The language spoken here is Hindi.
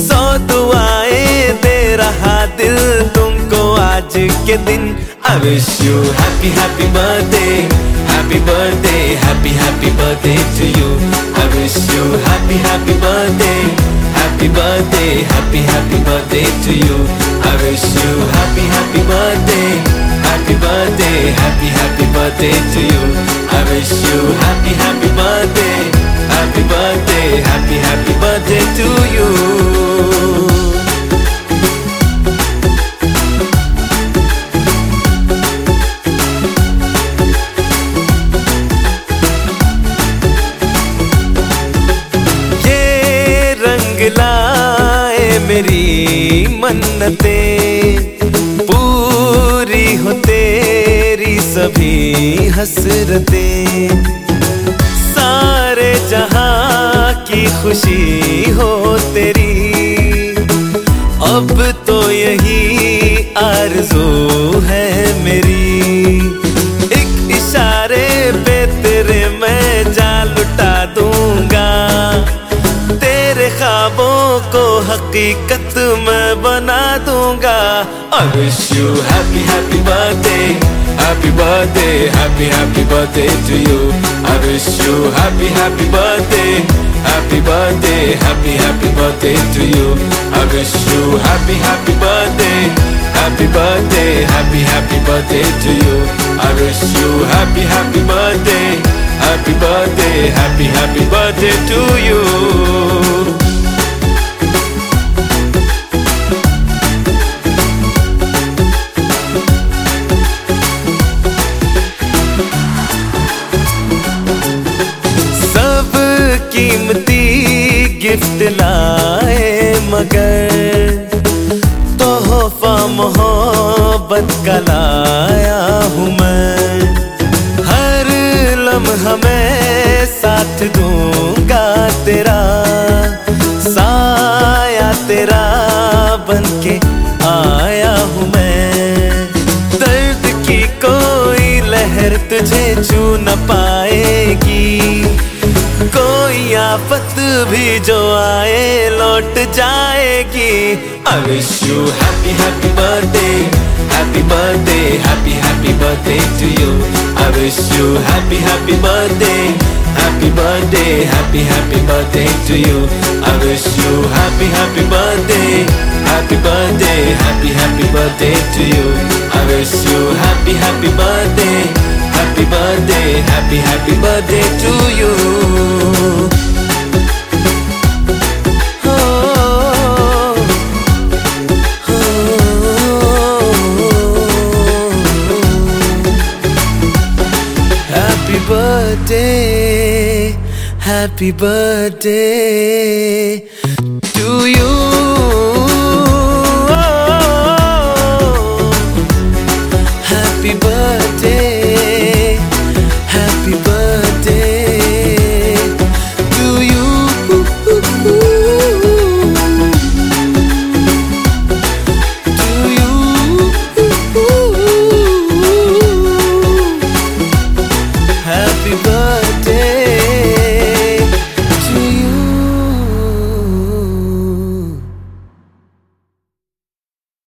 100 दुआएं दे रहा दिल तुमको आज के दिन। I wish you happy happy birthday, happy birthday, happy happy birthday to you. I wish you happy happy birthday, happy birthday, happy happy birthday to you. I wish you happy happy birthday, happy birthday, happy happy birthday to you. I wish you happy happy birthday, happy birthday, happy happy birthday to you. लाए मेरी मन्नतें, पूरी हो तेरी सभी हसरतें। सारे जहां की खुशी हो तेरी, अब तो यही आरज़ू है मेरी। एक इशारे पे तेरे मैं जान लुटा दूंगा, तेरे ख्वाबों को हकीकत मैं बना दूंगा। I wish you happy happy birthday, happy birthday, happy happy birthday to you. I wish you happy happy birthday, happy birthday, happy happy birthday to you. I wish you happy happy birthday, happy birthday, happy happy birthday to you. I wish you happy happy birthday, happy birthday, happy happy birthday to you. कीमती गिफ्ट लाए मगर तोहफा मोहब्बत का लाया हूँ मैं। हर लम्हा मैं साथ दूंगा तेरा, साया तेरा बनके आया हूँ मैं। दर्द की कोई लहर तुझे छू न पाएगी, कोई आफत भी जो आए लौट जाएगी। I wish you happy happy birthday, happy birthday, happy happy birthday to you. I wish you happy happy birthday, happy birthday, happy happy birthday to you. I wish you happy happy birthday, happy birthday, happy happy birthday to you. I wish you happy happy birthday, happy birthday, happy happy birthday to you. Happy birthday, happy birthday to you.